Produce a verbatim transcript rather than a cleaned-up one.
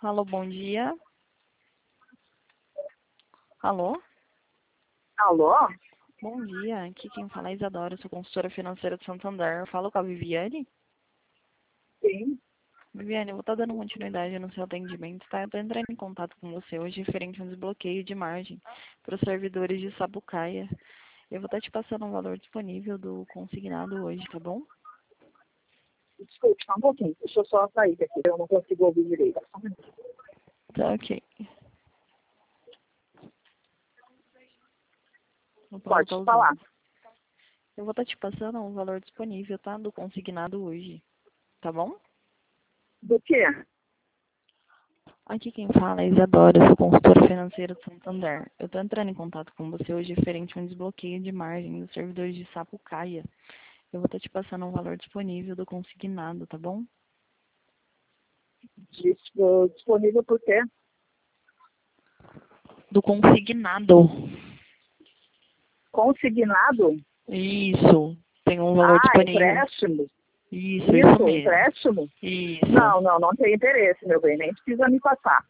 Alô, bom dia. Alô? Alô? Bom dia. Aqui quem fala é Isadora, sou consultora financeira de Santander. Eu falo com a Viviane. Sim. Viviane, eu vou estar dando continuidade no seu atendimento, tá? Eu estou entrando em contato com você hoje referente a um desbloqueio de margem para os servidores de Sapucaia. Eu vou estar te passando um valor disponível do consignado hoje, tá bom? Desculpe, só um pouquinho. Deixa eu só sair daqui. Eu não consigo ouvir direito. Só um minuto. Tá ok. Eu posso Pode estar falar. usando. Eu vou estar te passando um valor disponível, tá? Do consignado hoje, tá bom? Do quê? Aqui quem fala é Isadora, sou consultora financeira de Santander. Eu estou entrando em contato com você hoje referente a um desbloqueio de margem dos servidores de Sapucaia. Eu vou estar te passando um valor disponível do consignado, tá bom? Dis- uh, Disponível por quê? Do consignado. Consignado? Isso. Tem um valor Ah, disponível. empréstimo? Isso, isso Isso, mesmo. empréstimo? Isso. Não, não, não tem interesse, meu bem. Nem precisa me passar.